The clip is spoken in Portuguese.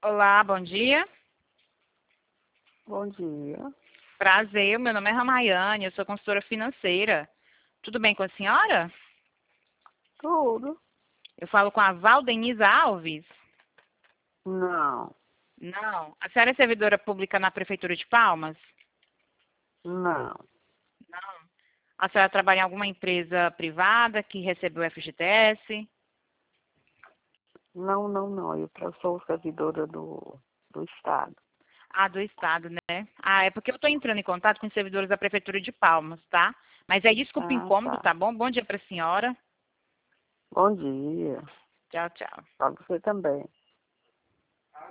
Olá, bom dia. Bom dia. Prazer, meu nome é Ramayane, eu sou consultora financeira. Tudo bem com a senhora? Tudo? Eu falo com a Valdenisa Alves? Não, Não. A senhora é servidora pública na Prefeitura de Palmas? não, Não. A senhora trabalha em alguma empresa privada que recebeu FGTS? não. Eu sou servidora do Estado. Ah, do Estado, né? Ah, é porque eu estou entrando em contato com os servidores da Prefeitura de Palmas, tá? Mas é desculpa o Ah, incômodo, tá. tá bom? Bom dia para a senhora. Bom dia. Tchau, tchau. Para você também.